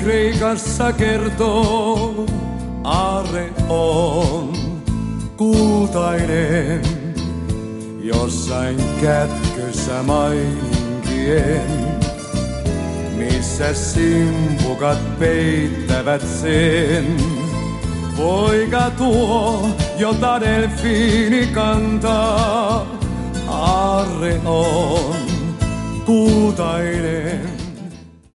Kreikassa kertoo, aarre on kultainen. Jossain kätkössä maininkien, missä simpukat peittävät sen. Poika tuo, jota delfiini kantaa, aarre on kultainen.